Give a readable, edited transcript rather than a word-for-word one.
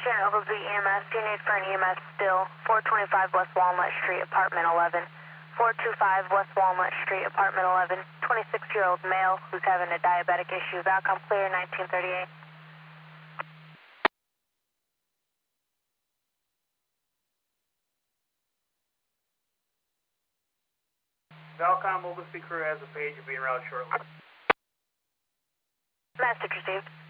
Oglesby EMS. Do you need for an EMS still? 425 West Walnut Street, apartment 11. 425 West Walnut Street, apartment 11. 26-year-old male who's having a diabetic issue. Outcome clear, 1938. Valcom Oglesby crew has a page of being routed shortly. Message received.